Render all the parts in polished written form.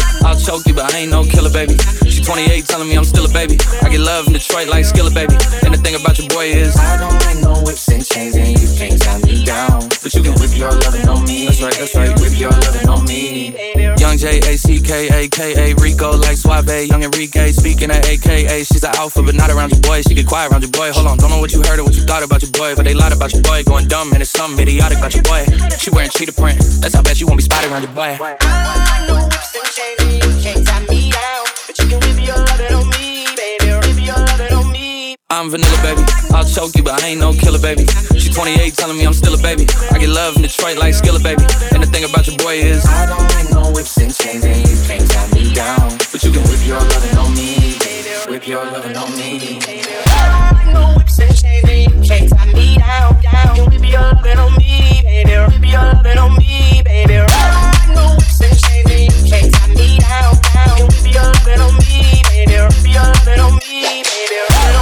I'll choke you, but I ain't no killer, baby. She 28, telling me I'm still a baby. I get love in Detroit like Skillet, baby. And the thing about your boy is I don't like no whips and chains, and you can't tie me down. But you can whip your lovin' on me. That's right, that's right. Whip your lovin' on me. Young J-A-C-K-A-K-A, Rico like Suave, Young Enrique, speaking at AKA. She's an alpha, but not around your boy. She get quiet around your boy. Hold on, don't know what you heard or what you thought about your boy, but they lied about your boy. Going dumb, and it's something idiotic about your boy. She wearing cheetah print, that's how bad you won't be spotted around your boy. I don't like no whips and chains, and you can't tie me down. But you can whip your lovin' on me, baby. Whip your lovin' on me. I'm vanilla, baby. I'll choke you, but I ain't no killer, baby. She 28, telling me I'm still a baby. I get love in Detroit like Skillet, baby. And the thing about your boy is I don't like no whips and chains, and you can't tie me down. But you can whip your lovin' on me, baby. Whip your lovin' on me. I don't like no whips and chains, and you can't tie me down. You can whip your lovin' on me, baby. Whip your lovin' on me, baby. I don't like no whips and chains, and you can't tie me down. You can whip your lovin' on me, baby. Whip your lovin' on me, baby.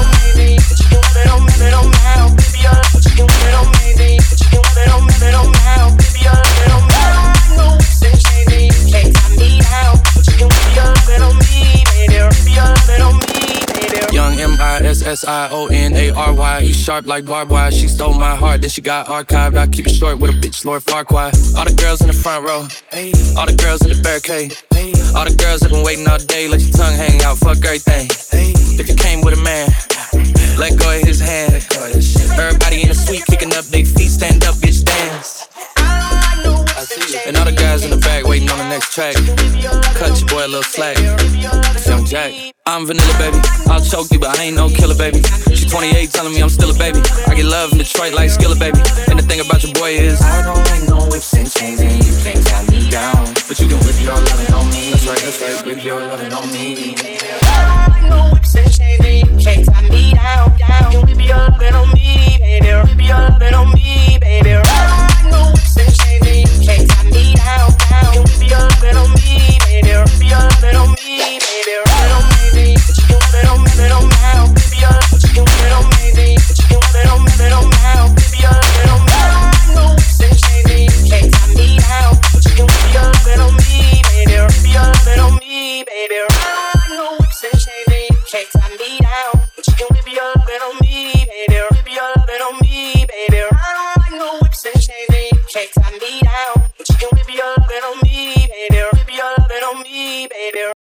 Young M-I-S-S-I-O-N-A-R-Y. You sharp like barbed wire. She stole my heart, then she got archived. I keep it short with a bitch, Lord Farquaad. All the girls in the front row, all the girls in the barricade, all the girls that been waiting all day. Let your tongue hang out, fuck everything. If you came with a man, let go of his hand. Everybody in the suite kicking up their feet, stand up, bitch, dance. And all the guys in the back waiting on the next track. Cut your boy a little slack. It's Young Jack. I'm vanilla, baby. I'll choke you, but I ain't no killer, baby. She 28, telling me I'm still a baby. I get love in Detroit like Skillet, baby. And the thing about your boy is I don't like no whips and chains, and you can't tie me down. But you can whip your lovin' on me. that's right, that's right. Whip your lovin' on me. I don't like no whips and chains, and you can't tie me down. You can whip your lovin' on me, baby. Whip your lovin' on me, baby. I don't like no whips and chains, and you can't tie me down. You can whip your lovin' on me, baby. Whip your lovin' on me, baby. Lovin' on me, but you can whip it on me, whip it on me now. Whip your, but you can whip it on me, but you can whip it on me, whip it on me now. Whip your lovin' on me. I don't like no whips and chains, and you can't tie me down. But you can whip your lovin' on me, baby. Whip your lovin' on me, baby. I don't like no whips and chains, and you can't tie me down. But you can whip your lovin' on me, baby. Whip your lovin' on me, baby. I don't like no whips and chains, and you can't tie me down. But you can whip your lovin' on me, baby. Whip your lovin' on me, baby.